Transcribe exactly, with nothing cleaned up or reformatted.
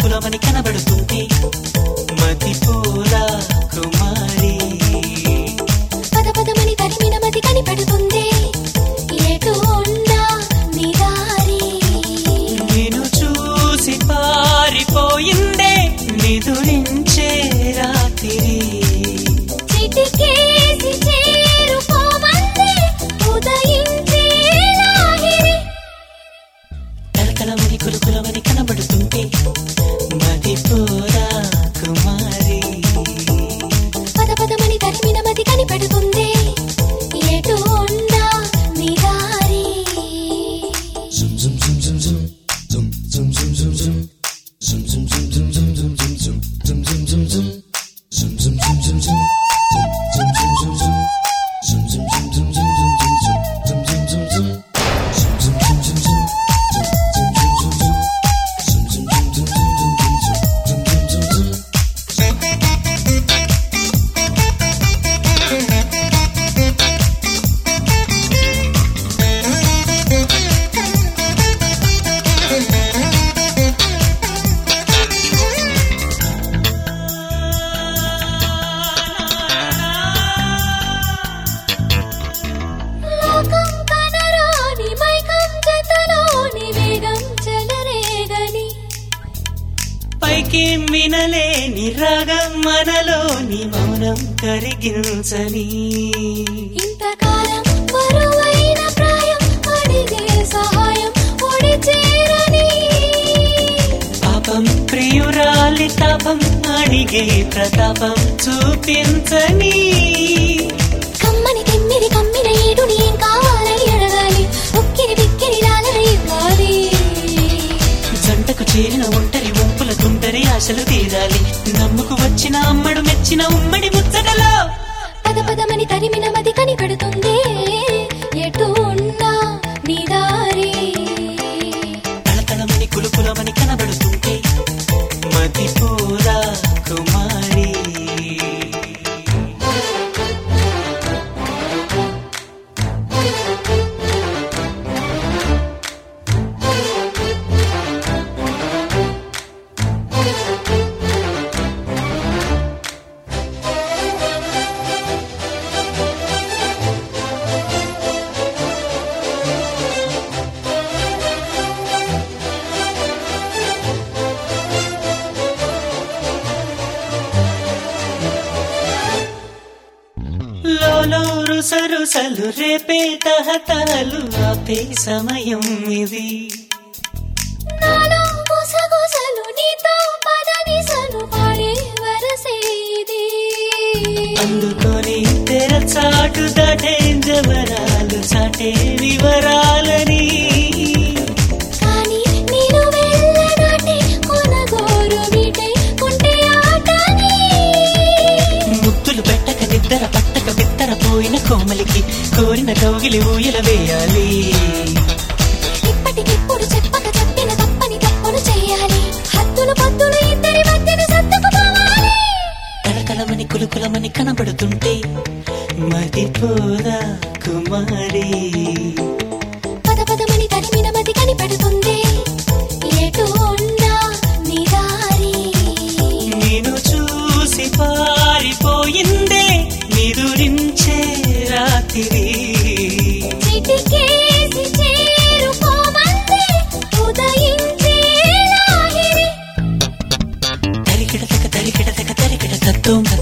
కులుకులమని కనబడుతుంది మతిపోల కుమారి. పద పదమని తరిమిన మతి కనిపెడుతుంది ఎటు ఉన్నా నీ దారి. నిన్ను చూసి పారిపోయిందే నిదురించే రాత్రి. చిటికేసి చేరుకోమంది ఉదయించే లాహిరి. కలకలమని కులుకులమని కనబడుతుంటే మతిపోల కుమారి. పద పదమని తరిమిన మతి కనిపెడుతుంది ఎటు ఉన్నా నీ దారి. లోకం కనరాని మైకం జతలోని వేగం చెలరేగని. పైకి వినలేని రాగం మనలోని మౌనం కరిగించని. ఇంతకాలం బరువైన ప్రాయం అడిగే సహాయం ఒడి చేరని. పాపం ప్రియురాలి తాపం అడిగే ప్రతాపం చూపించని. కమ్మని తిమ్మిరి కమ్మిన ఏడుని ఏం కావాలని అడగాలి. ఉక్కిరి బిక్కిరి లాగని ఇవ్వాలి. జంటకు చేరిన ఒంటరి వంపుల తుంటరి ఆశలు తీరాలి. నమ్ముకు వచ్చిన అమ్మడు మెచ్చిన ఉమ్మడి ముచ్చటలో పద పదమని తరిమిన మతి కనిపెడుతుంది ఎటు ఉన్నా నీ దారి. తలతలమని కులుకులమని కనబడుతుంటే మతిపోల కుమారి. లోలో రుసరుసలు రేపే తహతలు ఆపే సమయం ఇది. నాలో గుసగుసలు నీతో పదనిసలు పాడే వరసేది. అందుకొని తెరచాటు దాటే జవరాలు చాటే వివరాలని. కానీ నేను వెళ్ళనాటే కొనగోరు మీటే కుంటే ఆటని. ముద్దులు పెట్టక నిద్దర పట్టక బిత్తర పోయిన కోమలికి కోరిన కౌగిలి ఊయల వేయాలి. ఇప్పటికిప్పుడు చెప్పక చెప్పిన తప్పని తప్పును చేయాలి. హద్దులు పొద్దులు ఇద్దరి మధ్యన సర్దుకుపోవాలి. కలకలమని కులుకులమని కనబడుతుంటే మతిపోదా కుమారి. పద పదమని తరిమిన మతి కనిపెడుతుంది ఎటు ఉన్నా నీ దారి. నేను చూసి పారిపోయిందే నిదురించే రాత్రి. చిటికేసి చేరుకోమంది ఉదయించే లాహిరి. తరికిడ తక తరికిడ తక తరికిడ తత్వం